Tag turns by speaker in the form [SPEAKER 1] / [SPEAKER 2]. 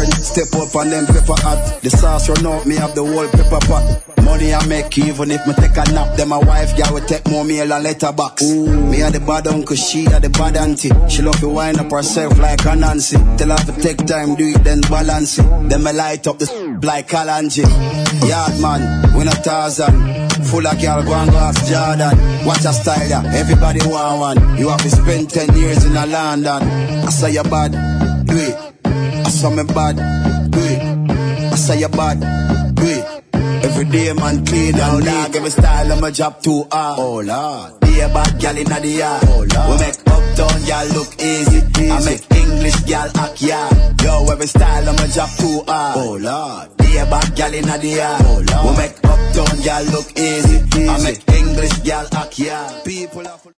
[SPEAKER 1] friend, step up on them pepper hot. The sauce run out, me have the whole pepper pot. Money I make even if me take a nap. Then my wife girl will take more meal and letterbox. Me a the bad uncle, she a the bad auntie. She love to wind up herself like a Nancy. Tell her to take time, do it then balance it. Then me light up the like Kalanji. Yard man, we not Tarzan. Full of girl, go and go ask Jordan. Watch a style ya, everybody want one. You have to spend 10 years in a London. I say you bad, do it. I saw me bad, do it. I say you bad, do it. Every day man clean out, dog. Every style of my job too hard. Oh Lord, be a bad gal inna the yard. Oh Lord, we make uptown gal look easy. I make English gal act yard. Yo, every style of my job too hard. Oh Lord, be a bad gal inna the yard. Oh Lord, we make uptown gal look easy. I make English gal act yard. People are